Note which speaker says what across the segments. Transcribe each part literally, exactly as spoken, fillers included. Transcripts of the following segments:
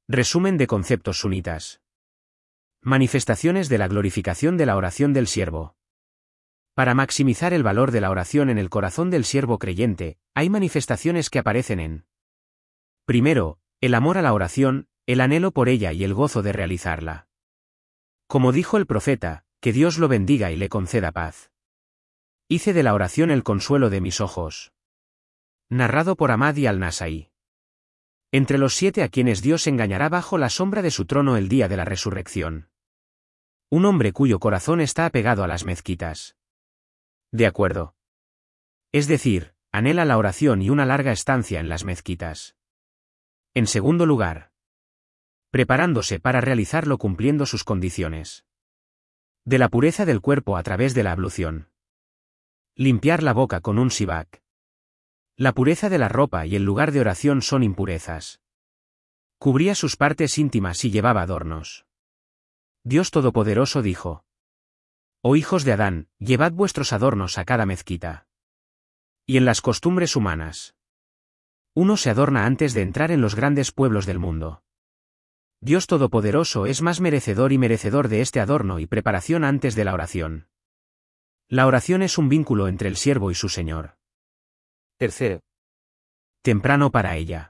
Speaker 1: Resumen de conceptos sunitas. Manifestaciones de la glorificación de la oración del siervo. Para maximizar el valor de la oración en el corazón del siervo creyente, hay manifestaciones que aparecen en: primero, el amor a la oración, el anhelo por ella y el gozo de realizarla. Como dijo el profeta, que Dios lo bendiga y le conceda paz. Hice de la oración el consuelo de mis ojos. Narrado por Ahmadi al-Nasai. Entre los siete a quienes Dios engañará bajo la sombra de su trono el día de la resurrección. Un hombre cuyo corazón está apegado a las mezquitas. De acuerdo. Es decir, anhela la oración y una larga estancia en las mezquitas. En segundo lugar, preparándose para realizarlo cumpliendo sus condiciones. De la pureza del cuerpo a través de la ablución. Limpiar la boca con un sibak. La pureza de la ropa y el lugar de oración son impurezas. Cubría sus partes íntimas y llevaba adornos. Dios Todopoderoso dijo: Oh hijos de Adán, llevad vuestros adornos a cada mezquita. Y en las costumbres humanas. Uno se adorna antes de entrar en los grandes pueblos del mundo. Dios Todopoderoso es más merecedor y merecedor de este adorno y preparación antes de la oración. La oración es un vínculo entre el siervo y su Señor. Tercero. Temprano para ella.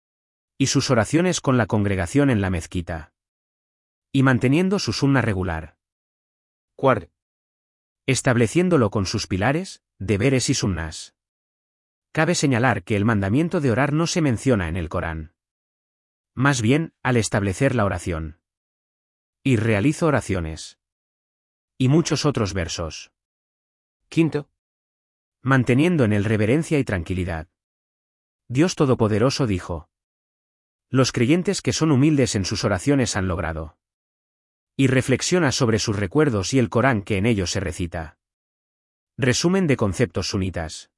Speaker 1: Y sus oraciones con la congregación en la mezquita. Y manteniendo su sunna regular. Cuarto. Estableciéndolo con sus pilares, deberes y sunnas. Cabe señalar que el mandamiento de orar no se menciona en el Corán. Más bien, al establecer la oración. Y realizo oraciones. Y muchos otros versos. Quinto. Manteniendo en él reverencia y tranquilidad. Dios Todopoderoso dijo: Los creyentes que son humildes en sus oraciones han logrado. Y reflexiona sobre sus recuerdos y el Corán que en ellos se recita. Resumen de conceptos sunitas.